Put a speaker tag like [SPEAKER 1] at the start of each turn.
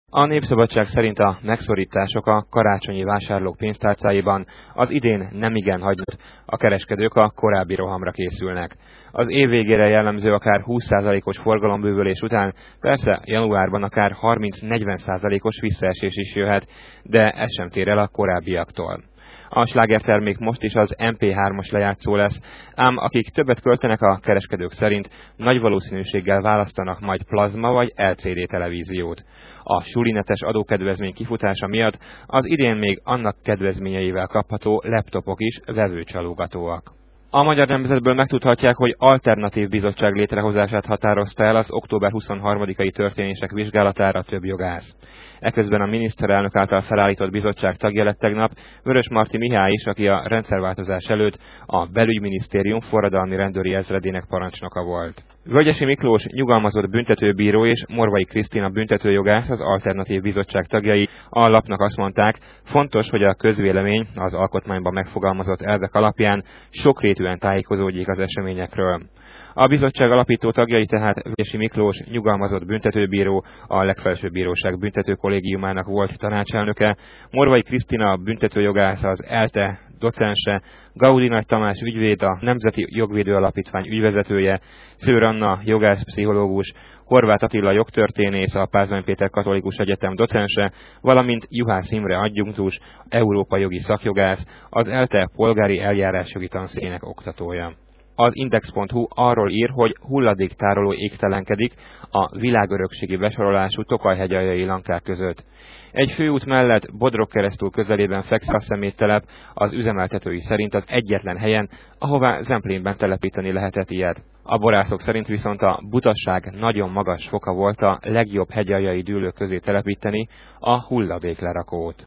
[SPEAKER 1] A Népszabadság szerint a megszorítások a karácsonyi vásárlók pénztárcáiban az idén nemigen hagynak, a kereskedők a korábbi rohamra készülnek. Az év végére jellemző akár 20%-os forgalombővülés után persze januárban akár 30-40%-os visszaesés is jöhet, de ez sem tér el a korábbiaktól. A slágertermék most is az MP3-as lejátszó lesz, ám akik többet költenek, a kereskedők szerint nagy valószínűséggel választanak majd plazma vagy LCD televíziót. A sulinetes adókedvezmény kifutása miatt az idén még annak kedvezményeivel kapható laptopok is vevőcsalogatóak. A Magyar Nemzetből megtudhatják, hogy alternatív bizottság létrehozását határozta el az október 23-ai történések vizsgálatára több jogász. Eközben a miniszterelnök által felállított bizottság tagja lett tegnap Vörösmarty Mihály is, aki a rendszerváltozás előtt a Belügyminisztérium forradalmi rendőri ezredének parancsnoka volt. Völgyesi Miklós nyugalmazott büntetőbíró és Morvai Krisztina büntetőjogász, az alternatív bizottság tagjai a lapnak azt mondták, fontos, hogy a közvélemény az alkotmányban megfogalmazott elvek alapján sokrétűen tájékozódjék az eseményekről. A bizottság alapító tagjai tehát Völgyesi Miklós nyugalmazott büntetőbíró, a Legfelsőbb Bíróság büntetőkollégiumának volt tanácselnöke, Morvai Krisztina büntetőjogász, az ELTE docense, Gaudi Nagy Tamás ügyvéd, a Nemzeti Jogvédő Alapítvány ügyvezetője, Szőr Anna jogászpszichológus, Horváth Attila jogtörténész, a Pázmány Péter Katolikus Egyetem docense, valamint Juhász Imre adjunktus, európai jogi szakjogász, az ELTE polgári eljárásjogi tanszékének oktatója. Az Index.hu arról ír, hogy hulladéktároló égtelenkedik a világörökségi besorolású Tokaj-hegyaljai lankák között. Egy főút mellett Bodrogkeresztúr közelében fekszik a szeméttelep, az üzemeltetői szerint az egyetlen helyen, ahová Zemplénben telepíteni lehetett ilyet. A borászok szerint viszont a butasság nagyon magas foka volt a legjobb hegyaljai dűlők közé telepíteni a hulladéklerakót.